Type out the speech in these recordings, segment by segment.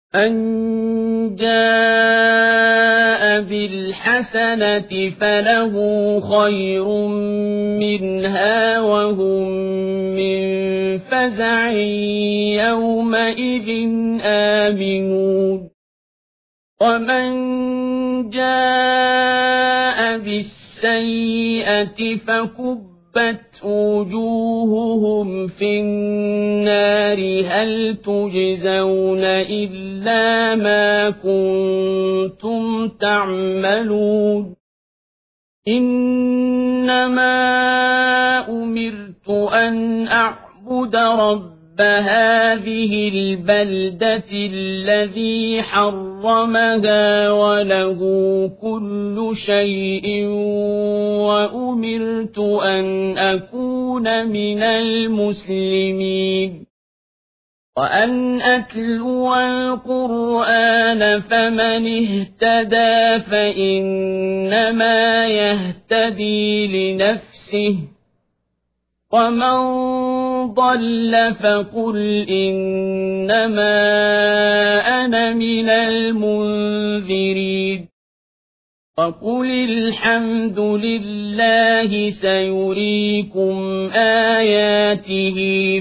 أَن جَاءَ بِالْحَسَنَةِ فَلَهُ خَيْرٌ مِّنْهَا وَهُم مِّن فَزَعٍ يَوْمَئِذٍ آمِنُونَ وَمَن جَاءَ بِالسَّيِّئَةِ فَكُبَّتْ وُجُوهُهُمْ فِي النَّارِ هَلْ تُجْزَوْنَ إِلَّا مَا كُنتُمْ تَعْمَلُونَ إِنَّمَا أُمِرْتُ أَنْ أَعْبُدَ رَبَّ هَٰذِهِ الْبَلْدَةِ الَّذِي حَرَّمَهَا وَلَهُ كُلُّ شَيْءٍ وَأُمِرْتُ أَنْ أَكُونَ مِنَ الْمُسْلِمِينَ وَأَنْ أَتْلُوَ الْقُرْآنَ فَمَنِ اهْتَدَىٰ فَإِنَّمَا يَهْتَدِي لِنَفْسِهِ وَمَن ضَلَّ فَقُلْ إِنَّمَا أَنَا مِنَ الْمُنذِرِينَ وَقُلِ الْحَمْدُ لِلَّهِ سَيُرِيكُمْ آيَاتِهِ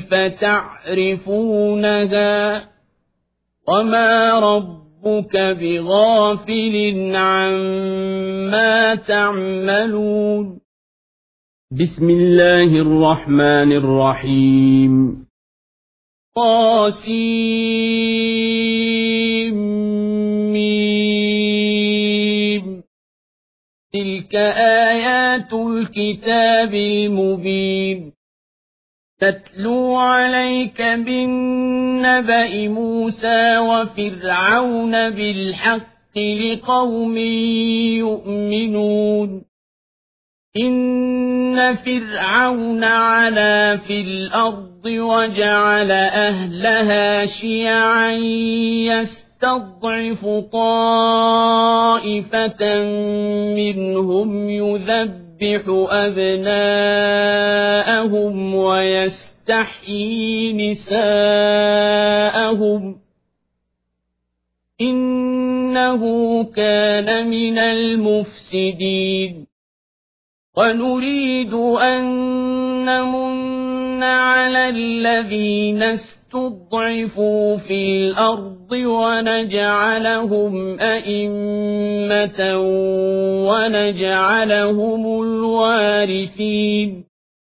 فَتَعْرِفُونَهَا وَمَا رَبُّكَ بِغَافِلٍ عَمَّا تَعْمَلُونَ بسم الله الرحمن الرحيم طاسيم تلك آيات الكتاب المبين تتلو عليك بالنبأ موسى وفرعون بالحق لقوم يؤمنون إن فرعون علا في الأرض وجعل أهلها شيعا يستضعف طائفة منهم يذبح أبناءهم ويستحيي نساءهم إنه كان من المفسدين ونريد أن نمن على الذين استضعفوا في الأرض ونجعلهم أئمة ونجعلهم الوارثين